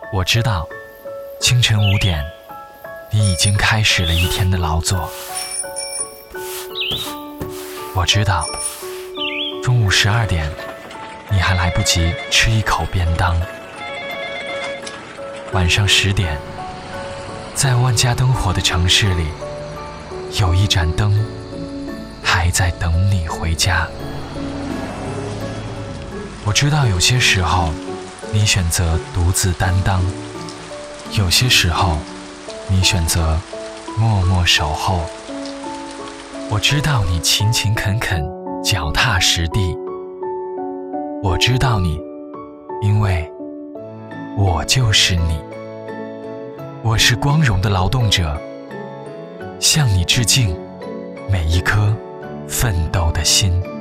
我知道，清晨5点，你已经开始了一天的劳作。我知道，中午12点，你还来不及吃一口便当。晚上10点，在万家灯火的城市里，有一盏灯还在等你回家。我知道有些时候你选择独自担当，有些时候你选择默默守候。我知道你勤勤恳恳，脚踏实地。我知道你，因为我就是你。我是光荣的劳动者，向你致敬每一颗奋斗的心。